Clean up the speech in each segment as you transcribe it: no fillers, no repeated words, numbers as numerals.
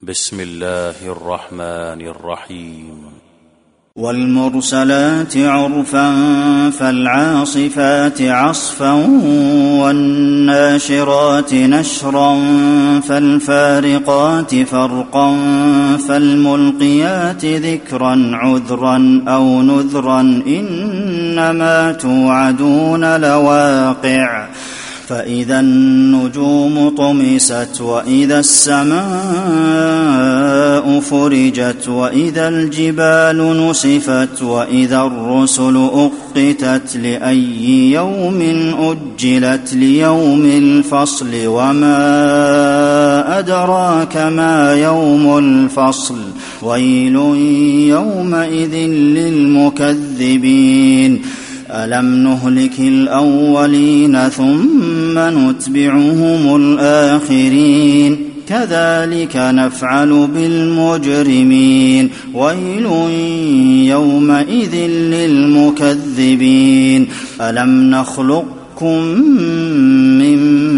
بسم الله الرحمن الرحيم والمرسلات عرفا فالعاصفات عصفا والناشرات نشرا فالفارقات فرقا فالملقيات ذكرا عذرا أو نذرا إنما توعدون لواقع فإذا النجوم طمست وإذا السماء فرجت وإذا الجبال نسفت وإذا الرسل أقتت لأي يوم أجلت ليوم الفصل وما أدراك ما يوم الفصل ويل يومئذ للمكذبين ألم نهلك الأولين ثم نتبعهم الآخرين كذلك نفعل بالمجرمين ويل يومئذ للمكذبين ألم نخلقكم من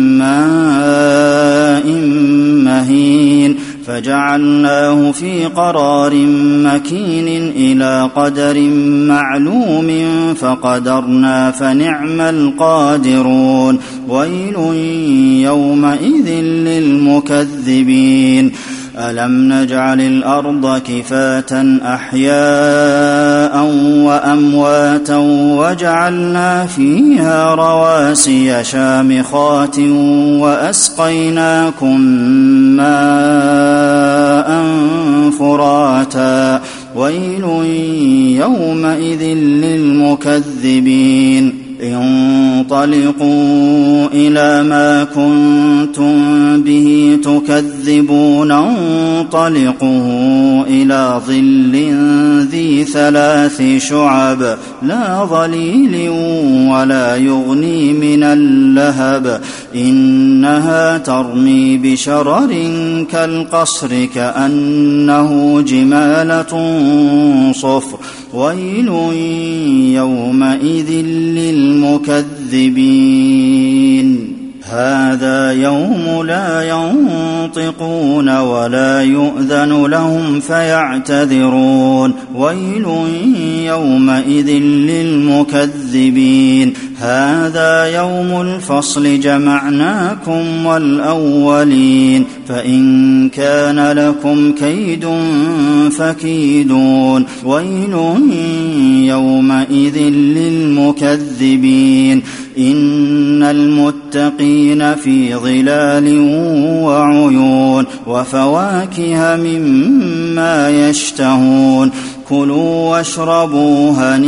ماء مهين فجعلناه في قرار مكين إلى قدر معلوم فقدرنا فنعم القادرون ويل يومئذ للمكذبين ألم نجعل الأرض كفاة أحياء وأمواتا وجعلنا فيها رواسي شامخات وأسقيناكم ماء فراتا ويل يومئذ للمكذبين انطلقوا إلى ما كنتم به تكذبون انطلقوا إلى ظل ذي 3 شعب لا ظليل ولا يغني من اللهب إنها ترمي بشرر كالقصر كأنه جمالة صفر ويل يومئذ للمكذبين هذا يوم لا ينطقون ولا يؤذن لهم فيعتذرون ويل يومئذ للمكذبين هذا يوم الفصل جمعناكم والأولين فإن كان لكم كيد فكيدون ويل يومئذ للمكذبين إن المتقين في ظلال وعيون وفواكه مما يشتهون كلوا واشربوا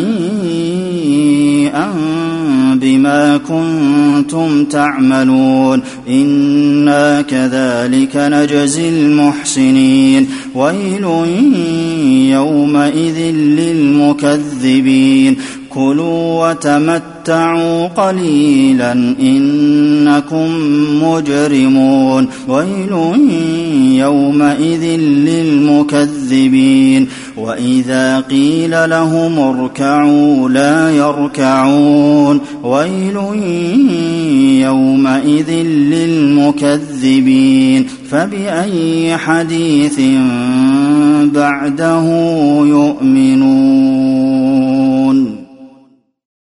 هنيئا بما كنتم تعملون إنا كذلك نجزي المحسنين ويل يومئذ للمكذبين كلوا وتمتعوا قليلا إنكم مجرمون ويل يومئذ للمكذبين وإذا قيل لهم اركعوا لا يركعون ويل يومئذ للمكذبين فبأي حديث بعده يؤمنون